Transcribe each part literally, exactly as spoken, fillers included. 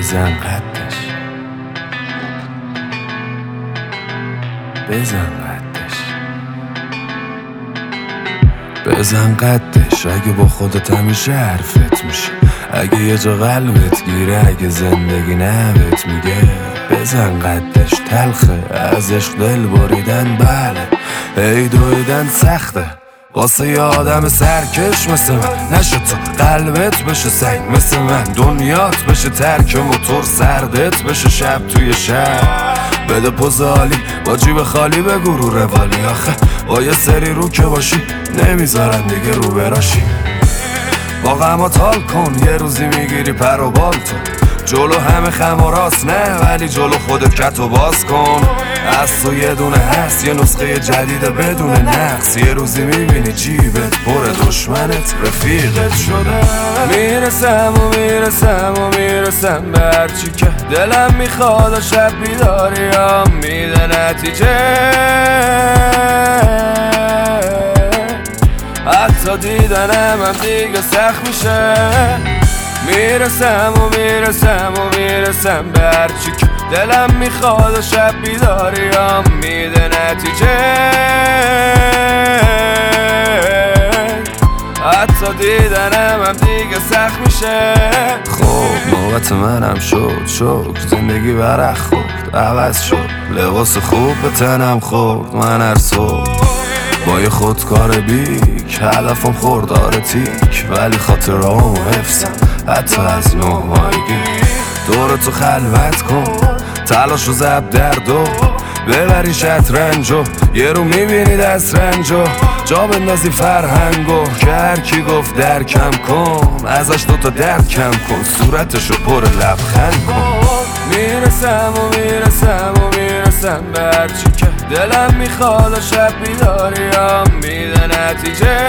بزن قدش، بزن قدش، بزن قدش. اگه با خودت همیشه حرفت میشه، اگه یه جا قلبت گیره، اگه زندگی نبت میگه بزن قدش. تلخه از عشق دل بریدن، بله ای دویدن سخته واسه یه آدم سرکش مثل من. نشه تو قلبت بشه سنگ مثل من، دنیات بشه ترک موتور، سردت بشه شب توی شب. بده پوز عالی با جیب خالی، بگو رو روالی. آخه با یه سری رو که باشی نمیذارن دیگه رو براشی. با غمات حال کن، یه روزی میگیری پر و بال تو. جلو همه خم و راست نه، ولی جلو خودت کت و باز کن. از تو یه دونه هست، یه نسخه جدید بدون نقص. یه روزی میبینی جیبت پر دشمنت رفیقت شده. میرسم و میرسم و میرسم به هرچی که دلم میخواد و شب بیداریم میده نتیجه. حتی دیدنم هم دیگه سخت میشه. میرسم و میرسم و میرسم به هرچی که دلم میخواد و شب بیداریم میده نتیجه. حتی دیدنم هم دیگه سخت میشه. خب نوبت منم شد، شد زندگی برق خورد، عوض شد لباس خوب به تنم خورد. من هر صبح با یه خودکار بیک، هدفم خوردار تیک، ولی خاطرامو حفظم حتی از نه ماهگی. دور تو خلوت کن، تلاش و زب دردو ببری شطرنجو. یه رو میبینی دست رنجو، جا بندازی فرهنگو. که هر کی گفت درکم کن، ازش دوتا درد کم کن، صورتشو پر لبخند کن. میرسم و میرسم و میرسم به هرچی که دلم میخواد و شب بیداریم میده نتیجه.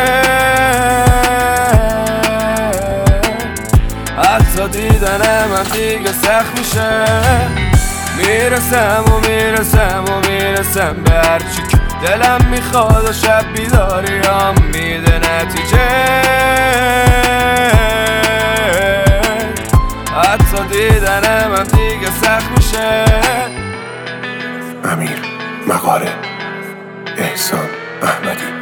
حتی دیدنم هم دیگه سخت میشه. میرسم و میرسم و میرسم به هرچی که دلم میخواد و شب بیداریم میده نتیجه. حتی دیدنم هم دیگه سخت میشه. امیر مقاله، احسان احمدی.